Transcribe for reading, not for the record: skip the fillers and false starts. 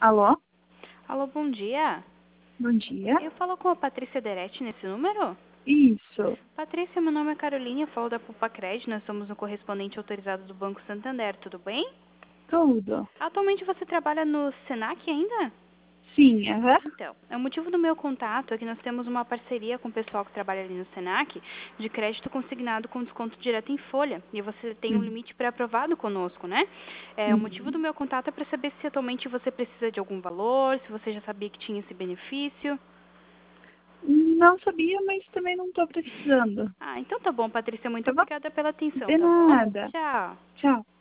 Alô? Alô, bom dia. Bom dia. Eu falo com a Patrícia Deretti nesse número? Isso. Patrícia, meu nome é Carolina, eu falo da Pupa Cred, nós somos um correspondente autorizado do Banco Santander, tudo bem? Tudo. Atualmente você trabalha no Senac ainda? Sim, aham. Então, o motivo do meu contato é que nós temos uma parceria com o pessoal que trabalha ali no Senac de crédito consignado com desconto direto em folha. E você tem um Uhum. limite pré-aprovado conosco, né? O motivo do meu contato é para saber se atualmente você precisa de algum valor, se você já sabia que tinha esse benefício. Não sabia, mas também não estou precisando. Ah, então tá bom, Patrícia. Muito Tá bom? obrigada pela atenção, De tá bom? nada. Tchau. Tchau.